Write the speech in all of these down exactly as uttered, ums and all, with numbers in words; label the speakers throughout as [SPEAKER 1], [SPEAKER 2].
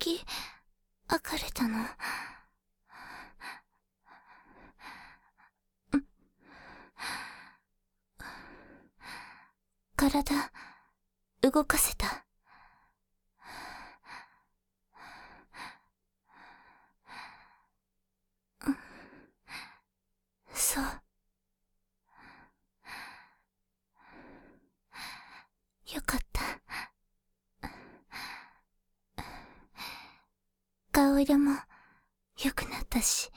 [SPEAKER 1] き開かれたの。体動かせた。そう。よかった。顔色も良くなったし、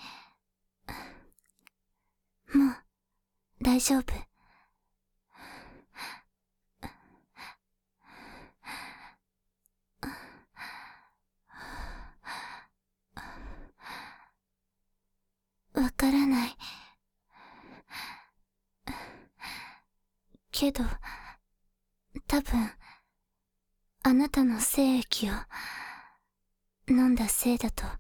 [SPEAKER 1] もう大丈夫。わからない。けど、多分、あなたの精液を飲んだせいだと。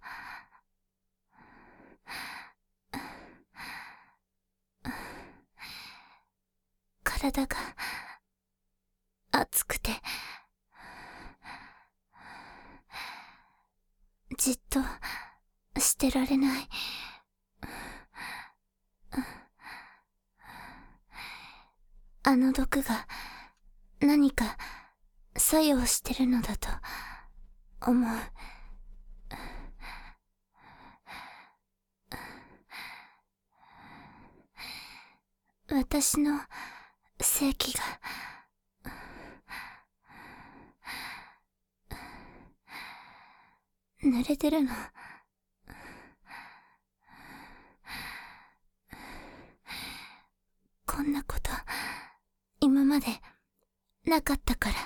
[SPEAKER 1] 体が熱くて、じっとしてられない。あの毒が何か作用してるのだと思う。私の性器が濡れてるの。こんなこと今までなかったから。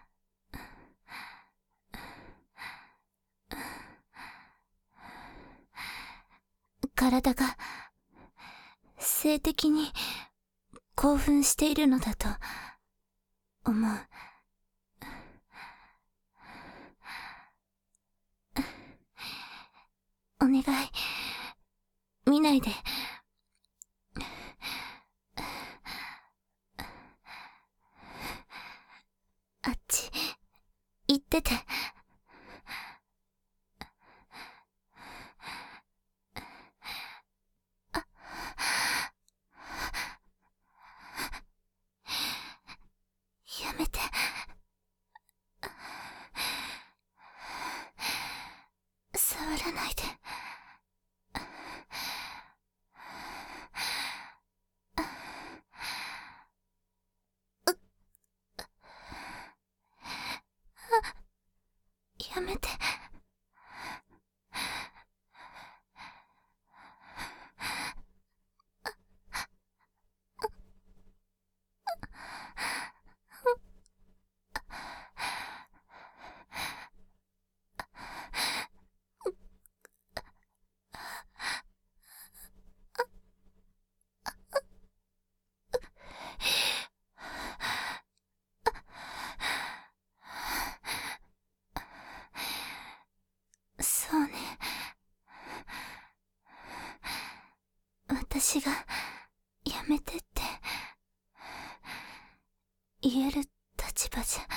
[SPEAKER 1] 体が性的に興奮しているのだと思う。お願い、見ないで。あっち行ってて。やめて。触らないで。やめて。そうね。私がやめてって言える立場じゃ。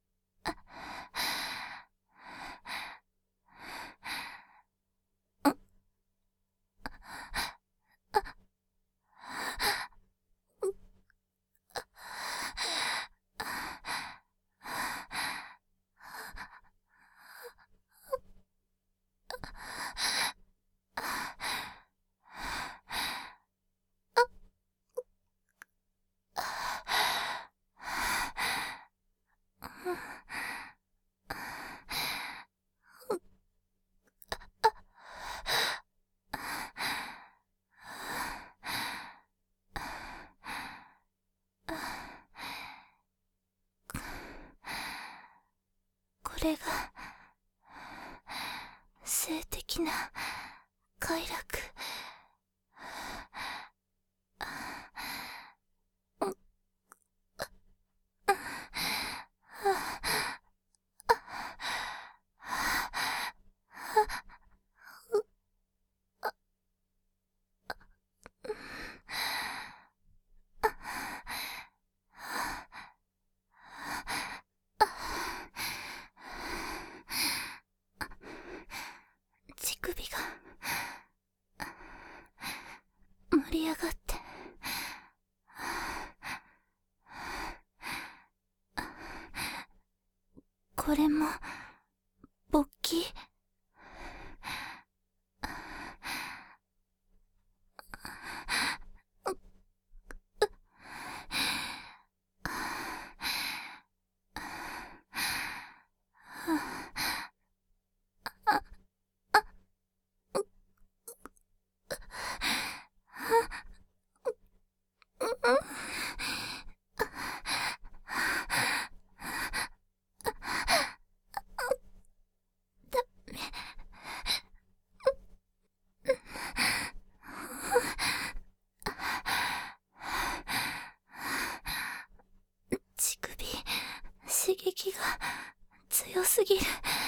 [SPEAKER 1] これが性的な快楽。 首が盛り上がって、これも勃起？乳首、刺激が強すぎる。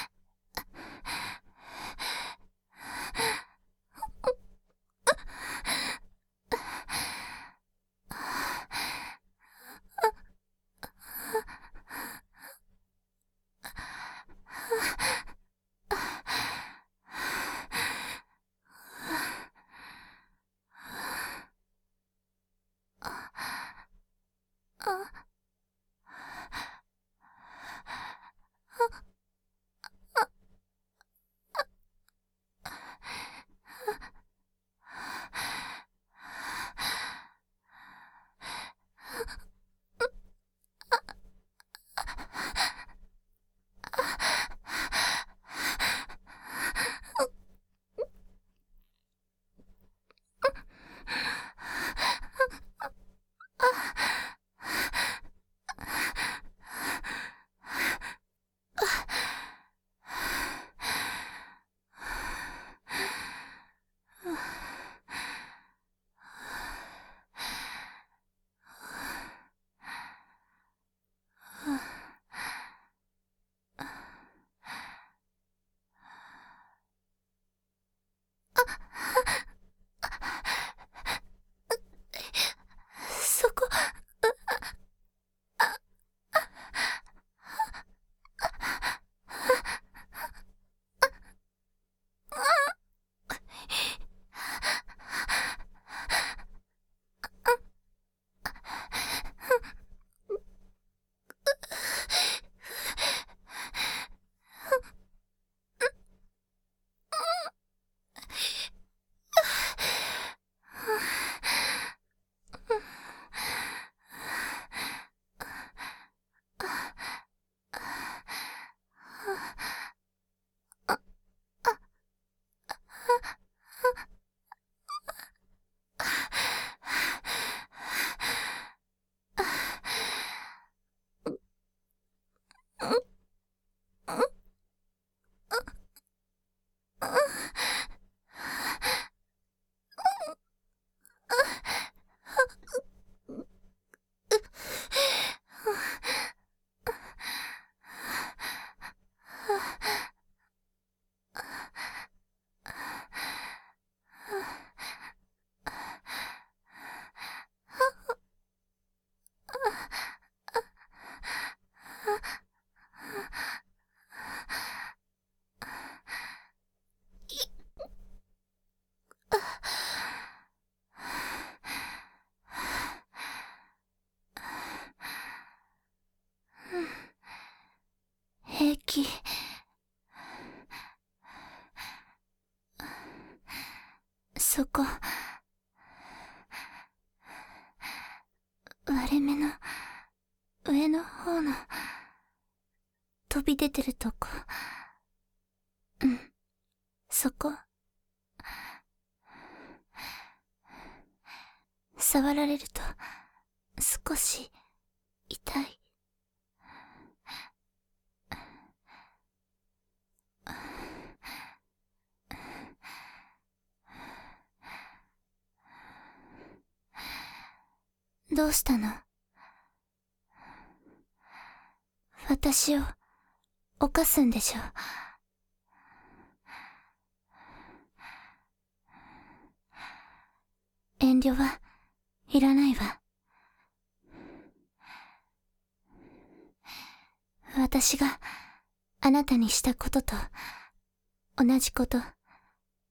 [SPEAKER 1] そこ、平気。そこ、割れ目の上の方の飛び出てるとこ。うん、そこ。触られると少し痛い。どうしたの？私を犯すんでしょ？遠慮はいらないわ。私があなたにしたことと同じこと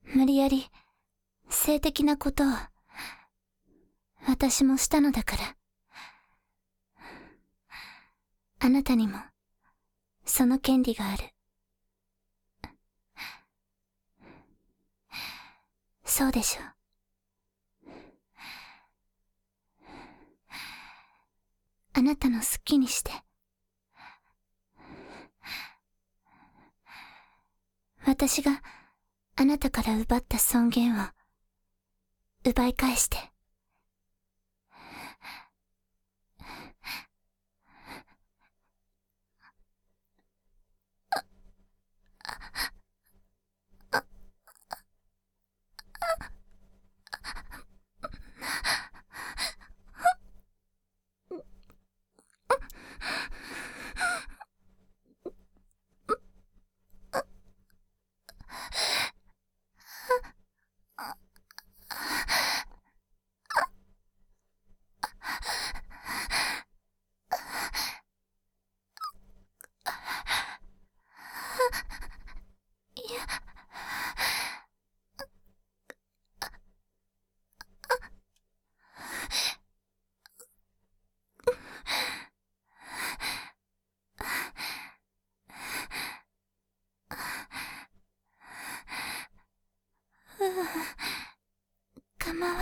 [SPEAKER 1] 無理やり性的なことを私もしたのだから。あなたにもその権利がある。そうでしょ。あなたの好きにして。私があなたから奪った尊厳を奪い返して。構わない。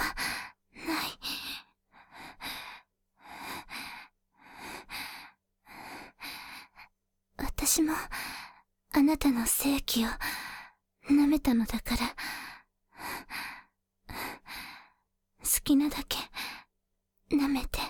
[SPEAKER 1] 私もあなたの性器を舐めたのだから、好きなだけ舐めて。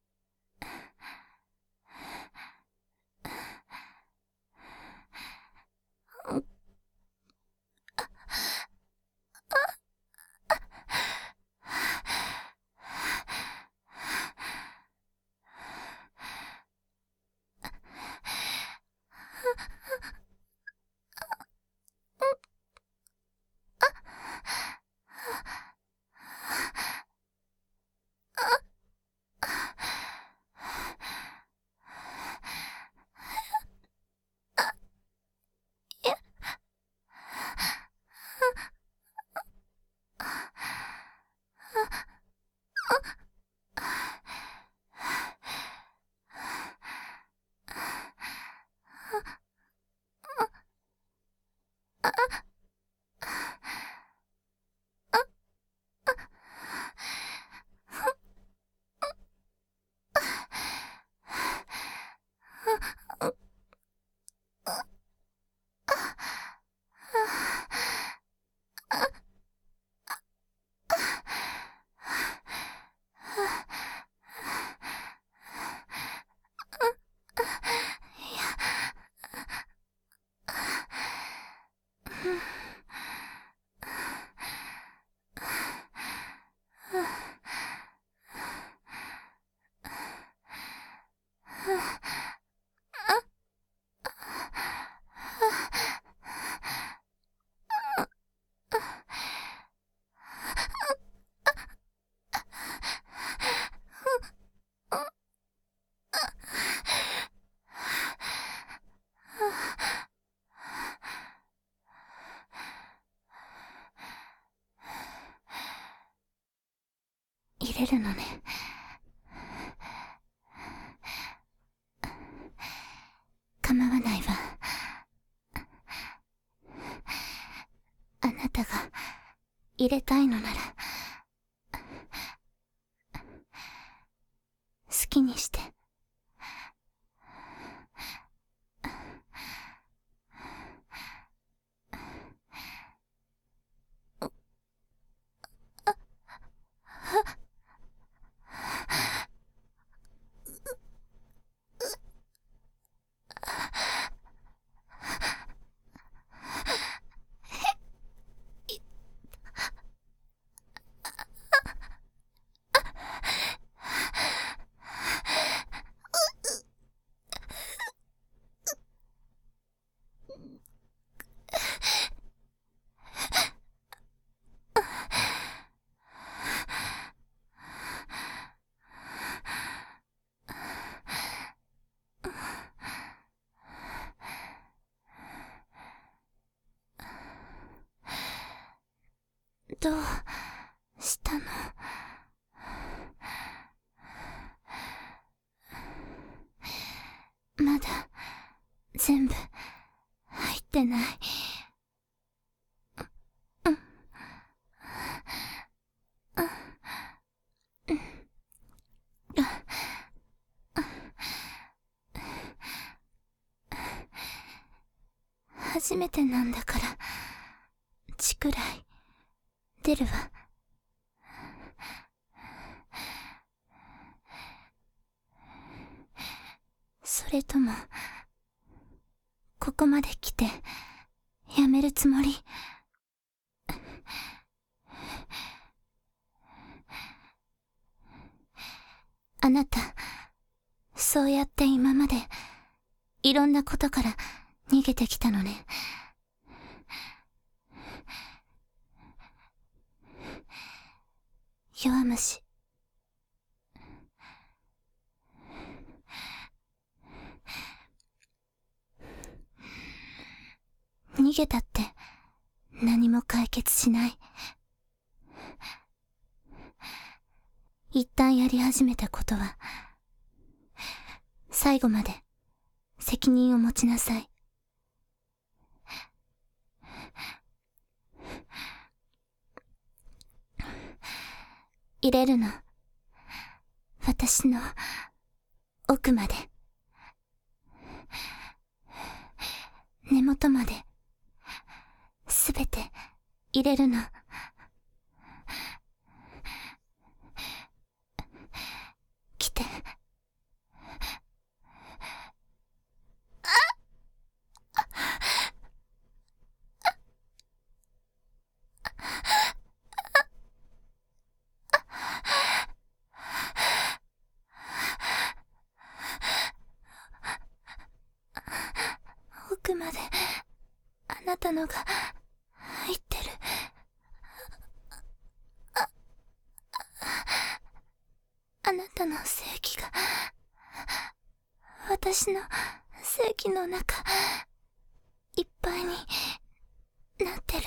[SPEAKER 1] 入れるのね。構わないわ。あなたが入れたいのなら好きにして。 全部入ってない。うん。初めてなんだから、血くらい出るわ。それとも、ここまで来て、やめるつもり？あなた、そうやって今まで、いろんなことから逃げてきたのね。弱虫。逃げたって何も解決しない。一旦やり始めたことは、最後まで責任を持ちなさい。入れるの。私の奥まで。根元まで。すべて入れるの。来て。奥まであなたのが入ってる。あ、あなたの正気が私の正気の中いっぱいになってる。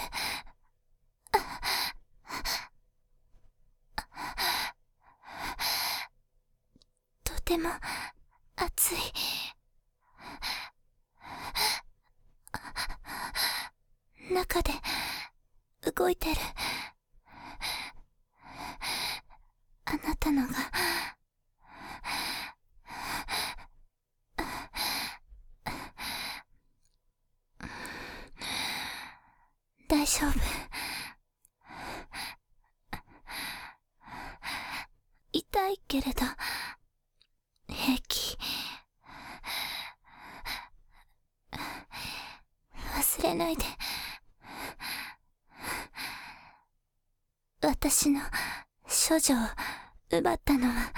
[SPEAKER 1] とても熱い。中で動いてる。あなたのが大丈夫。痛いけれど平気。忘れないで。私の処女を奪ったのは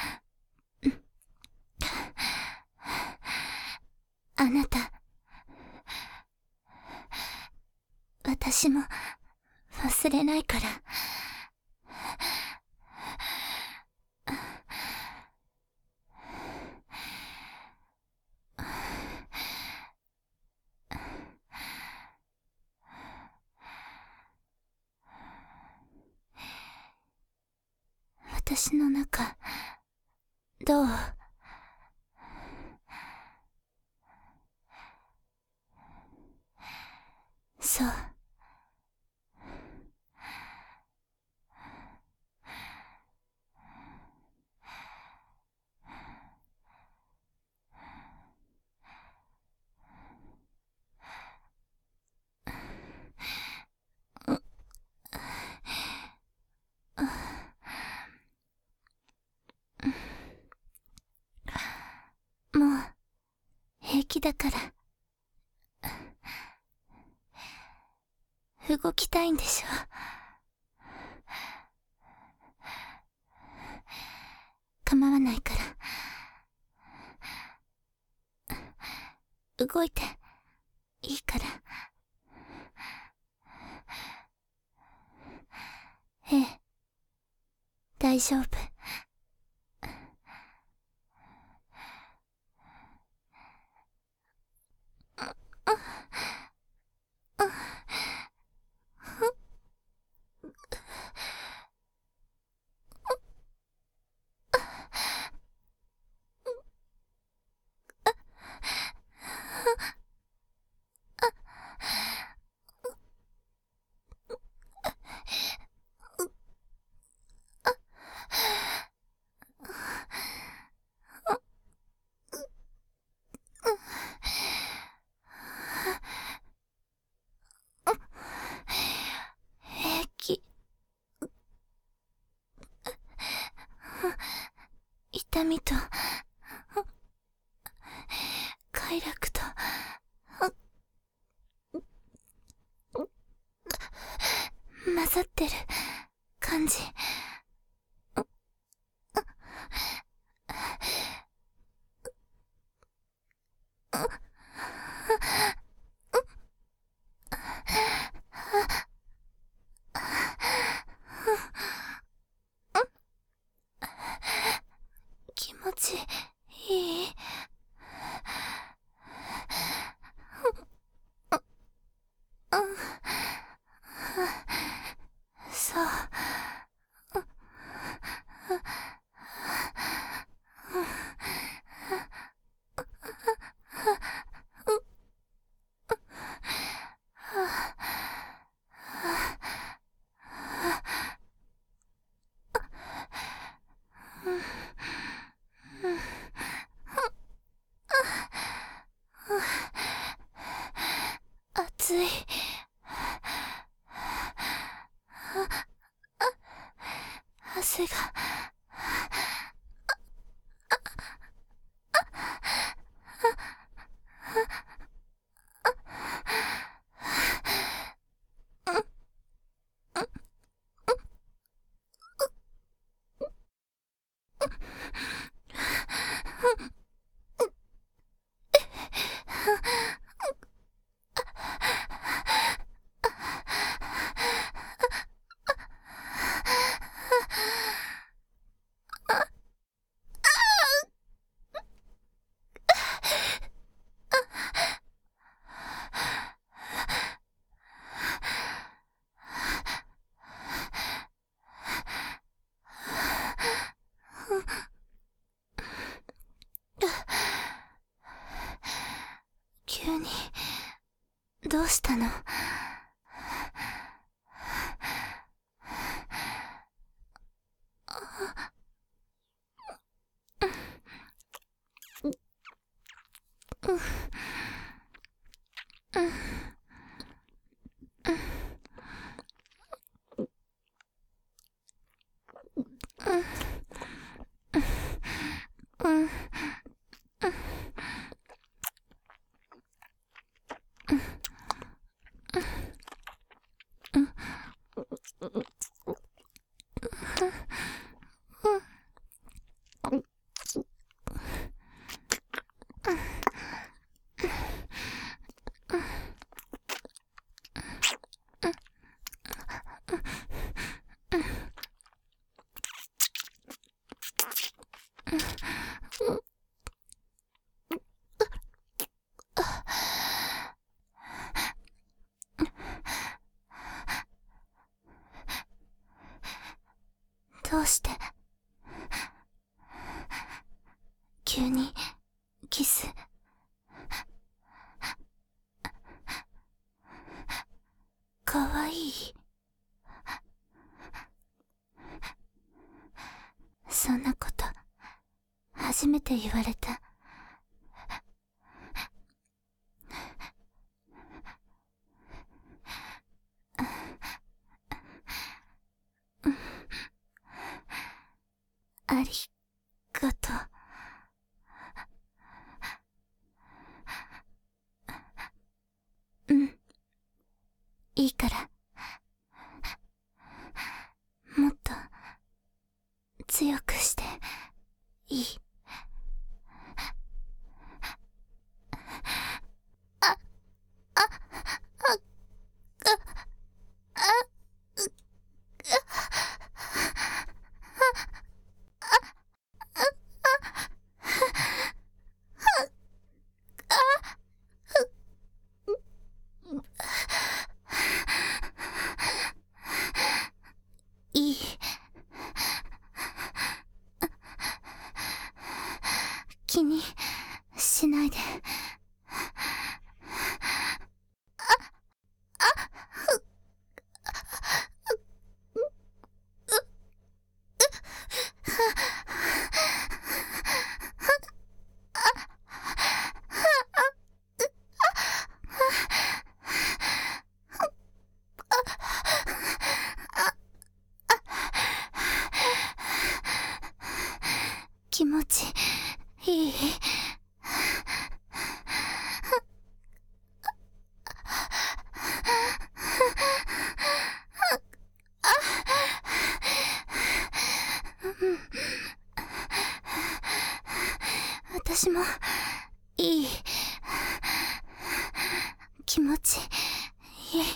[SPEAKER 1] あなた。私も忘れないから。私の中、どう？そう。もう平気だから。動きたいんでしょ。構わないから。動いていいから。ええ、大丈夫。 痛みと、快楽と、混ざってる感じ。気持ちいい。そう。暑い。汗が。急に、どうしたの？どうして急にキス。かわいい。そんなこと初めて言われた。ありがとう。うん。いいから。もっと強くしていい。あ、あ、あ、あ、あ、 私もいい気持ちいい。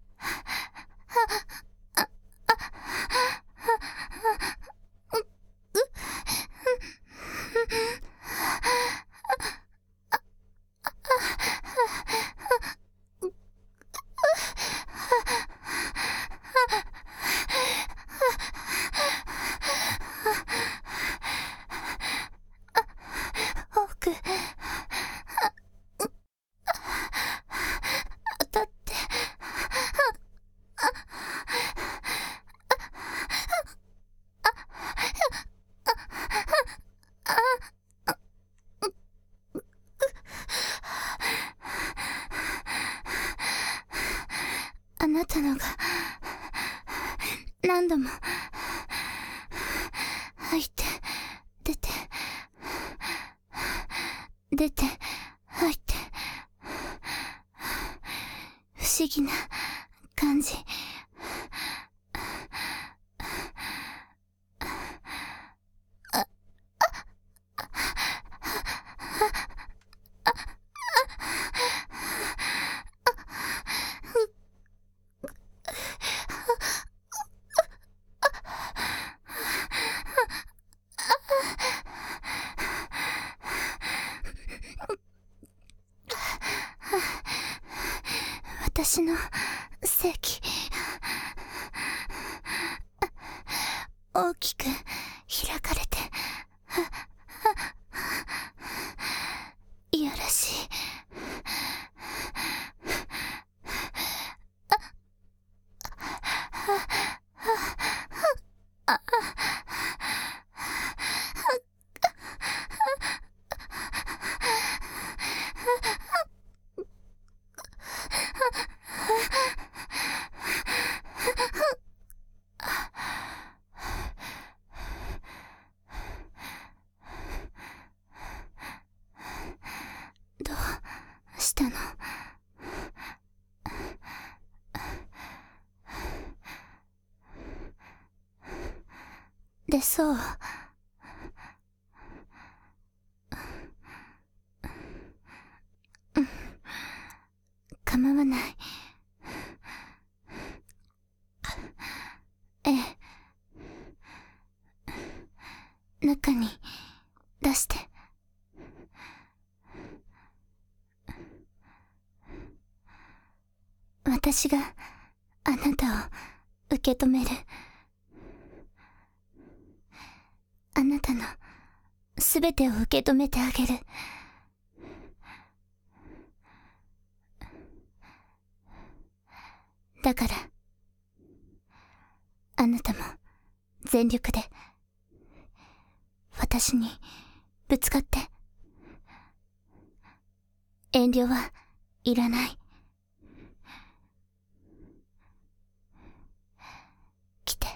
[SPEAKER 1] 奥当たってあなたのが何度も入って出て出て入って不思議な感じ。私の性器大きく開かれていやらしい。どうしたの？出そう。うん、構わない。ええ、中に出して。私があなたを受け止める。あなたのすべてを受け止めてあげる。だからあなたも全力で私にぶつかって。遠慮はいらない。来て。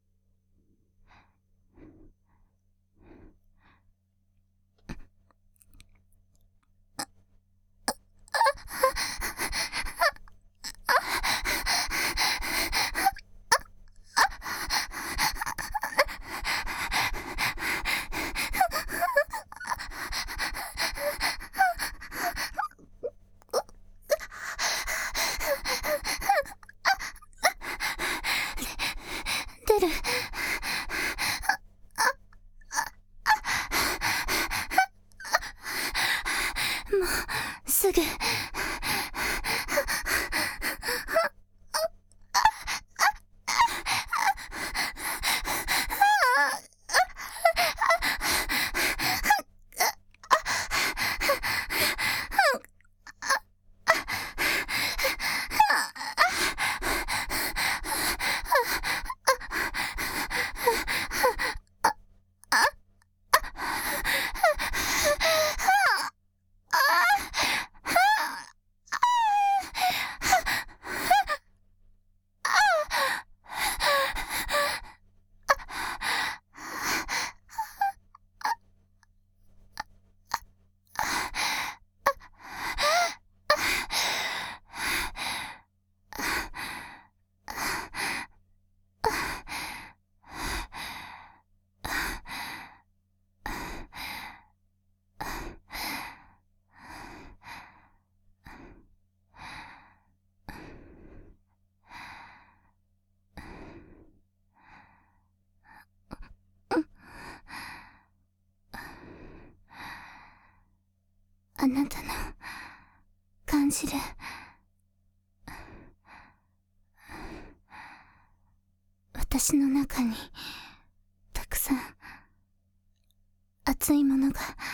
[SPEAKER 1] 出る。もうすぐ。 なたの感じる私の中にたくさん熱いものが